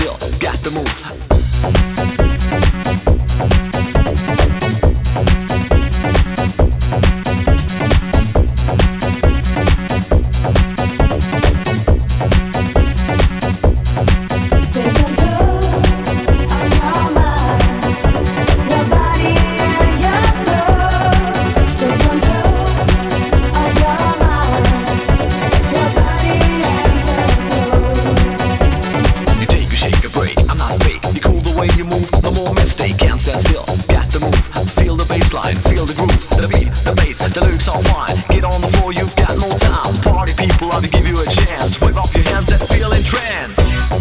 still, got the move. The lyrics are fine, get on the floor, you've got no time. Party people, I'll give you a chance. Wave up your hands and feel in trance.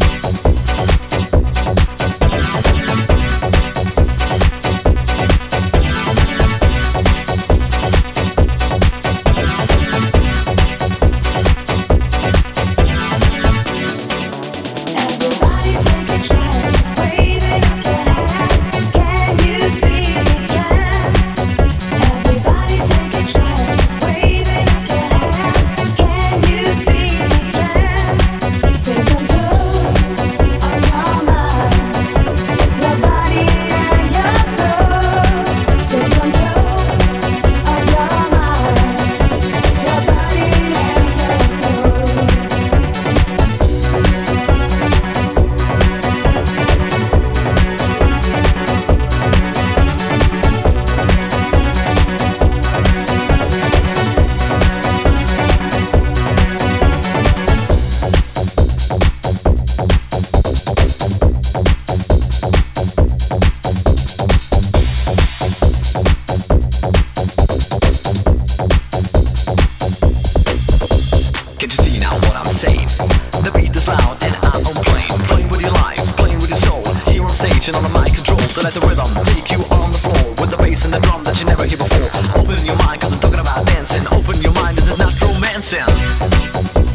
Can't you see now what I'm saying? The beat is loud and I'm on playing with your life, playing with your soul. Here on stage and on the mic control, so let the rhythm take you on the floor with the bass and the drum that you never hear before. Open your mind, cause I'm talking about dancing. Open your mind, this is not romancing.